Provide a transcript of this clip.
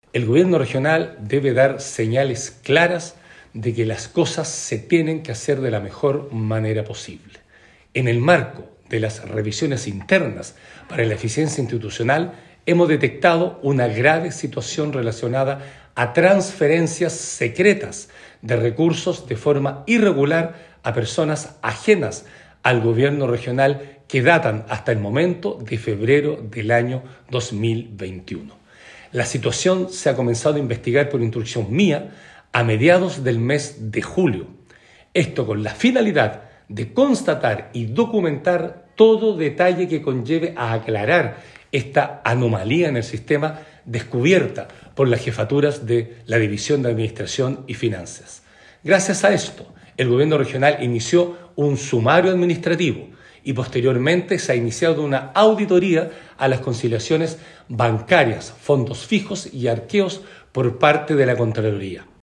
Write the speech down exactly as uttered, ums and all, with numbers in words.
El gobierno regional debe dar señales claras de que las cosas se tienen que hacer de la mejor manera posible. En el marco de las revisiones internas para la eficiencia institucional, hemos detectado una grave situación relacionada a transferencias secretas de recursos de forma irregular a personas ajenas al gobierno regional que datan hasta el momento de febrero del año dos mil veintiuno. La situación se ha comenzado a investigar por instrucción mía a mediados del mes de julio. Esto con la finalidad de constatar y documentar todo detalle que conlleve a aclarar esta anomalía en el sistema descubierta por las jefaturas de la División de Administración y Finanzas. Gracias a esto, el gobierno regional inició un sumario administrativo y posteriormente se ha iniciado una auditoría a las conciliaciones bancarias, fondos fijos y arqueos por parte de la Contraloría.